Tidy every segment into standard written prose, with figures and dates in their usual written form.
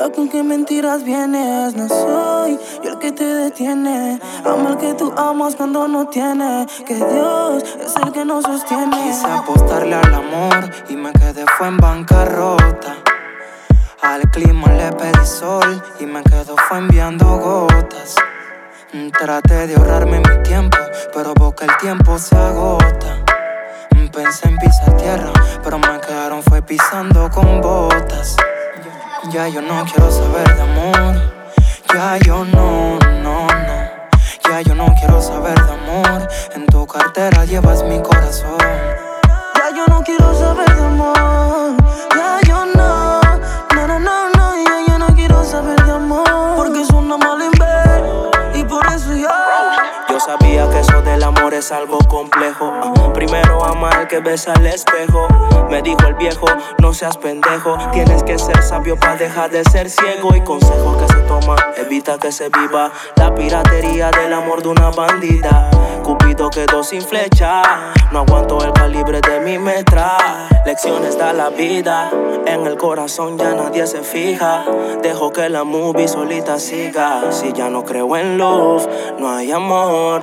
Ahora con qué mentiras vienes. No soy yo el que te detiene. Ama el que tú amas cuando no tiene. Que Dios es el que nos sostiene. Quise apostarle al amor y me quedé fue en bancarrota. Al clima le pedí sol y me quedo fue enviando gotas. Traté de ahorrarme mi tiempo, pero porque el tiempo se agota. Pensé en pisar tierra, pero me quedaron fue pisando con botas. Ya yo no quiero saber de amor. Ya yo no. Ya yo no quiero saber de amor. En tu cartera llevas mi corazón. Ya yo no quiero saber de amor. Ya yo no. Ya yo no quiero saber de amor. Porque es una mala inver. Y por eso yo sabía que eso del amor es algo complejo. Primero ama al que ves al espejo. Me dijo el viejo, no seas pendejo. Tienes que ser sabio para dejar de ser ciego. Y consejos que se toman, evita que se viva la piratería del amor de una bandida. Cupido quedó sin flecha, no aguanto el calibre de mi metra. Lecciones da la vida, en el corazón ya nadie se fija. Dejo que la movie solita siga. Si ya no creo en love, no hay amor.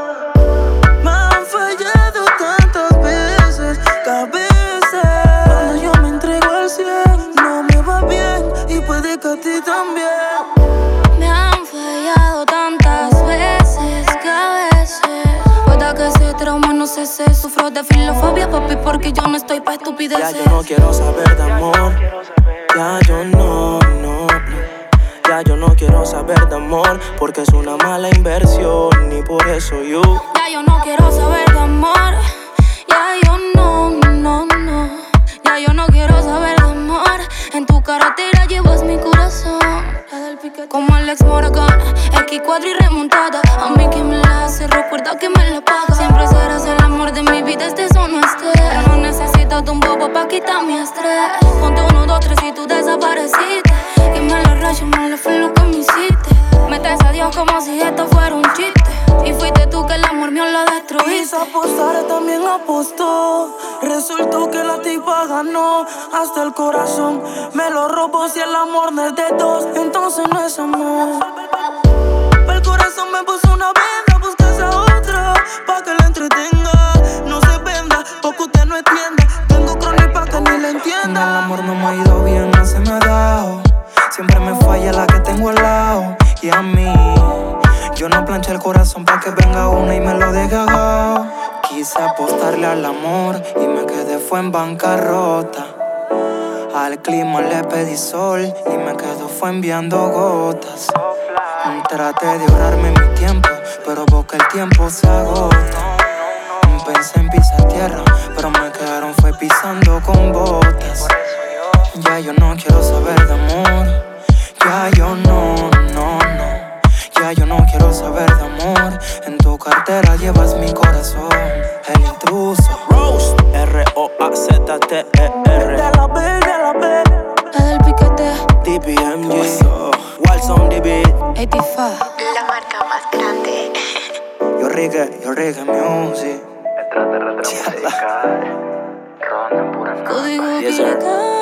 me han fallado tantas veces, cabeza. Cuando yo me entrego al 100, no me va bien y puede que a ti también. Me han fallado tantas veces, cabeza. Pueda que ese trauma no cese. Sufro de filofobia, papi, porque yo no estoy pa' estupideces. Ya yo no quiero saber de amor. Ya yo no. Ya yo no quiero saber de amor, porque es una mala inversión. Y por eso yo Ya yo no quiero saber de amor. Ya yo no. Ya yo no quiero saber de amor. En tu carretera llevas mi corazón. Como Alex Morgan, X4 y remontada. A mí que me la hace, recuerda que me la paga. Siempre serás el amor de mi vida, eso no esté. No necesito de un bobo pa' quitar mi estrés. Ponte 1, 2, 3 y tú desapareciste. Que me la rayo, me la fue lo que me hiciste. Metes a Dios como si esto fuera un chiste. Y fuiste tú que el amor mío lo destruiste. Quise apostar, también apostó. Resultó que la tipa ganó. Hasta el corazón me lo robó. Si el amor no es de dos, entonces no es amor. El corazón me puso una venda, buscas a otra pa' que la entretenga. No se venda, porque usted no entiende. Tengo crónica pa' que ni la entienda. El amor no me ha ido bien, no se me ha dado. Siempre me falla la que tengo al lado. Y a mí, yo no planché el corazón pa' que venga una y me lo deje agao. Quise apostarle al amor y me quedé fue en bancarrota. Al clima le pedí sol y me quedo fue enviando gotas. Traté de ahorrarme mi tiempo, pero porque el tiempo se agota. Pensé en pisar tierra, pero me quedaron fue pisando con botas. Ya yo no quiero saber de amor. Ya yo no. Ya yo no quiero saber de amor. En tu cartera llevas mi corazón. El intruso. Rose, R-O-A-Z-T-E-R. De la B. La del piquete, DPMG, Waltz on the beat. 85. La marca más grande. Yo reggae music. Extraterrestre musical. Ronda en pura nave. Código Yes, sir. Piraca.